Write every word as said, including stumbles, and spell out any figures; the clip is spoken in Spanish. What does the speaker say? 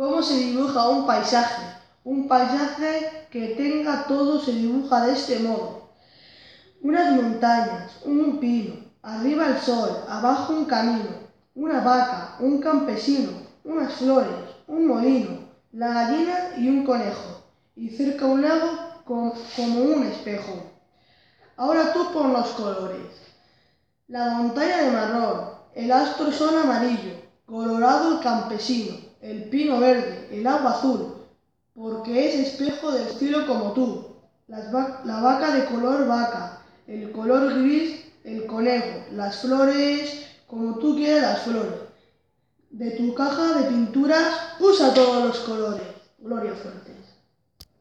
¿Cómo se dibuja un paisaje? Un paisaje que tenga todo se dibuja de este modo. Unas montañas, un pino, arriba el sol, abajo un camino, una vaca, un campesino, unas flores, un molino, la gallina y un conejo, y cerca un lago como un espejo. Ahora tú pon los colores. La montaña de marrón, el astro sol amarillo, colorado el campesino, el pino verde, el agua azul, porque es espejo del cielo como tú, las va- la vaca de color vaca, el color gris, el conejo, las flores, como tú quieras las flores. De tu caja de pinturas, usa todos los colores. Gloria Fuertes.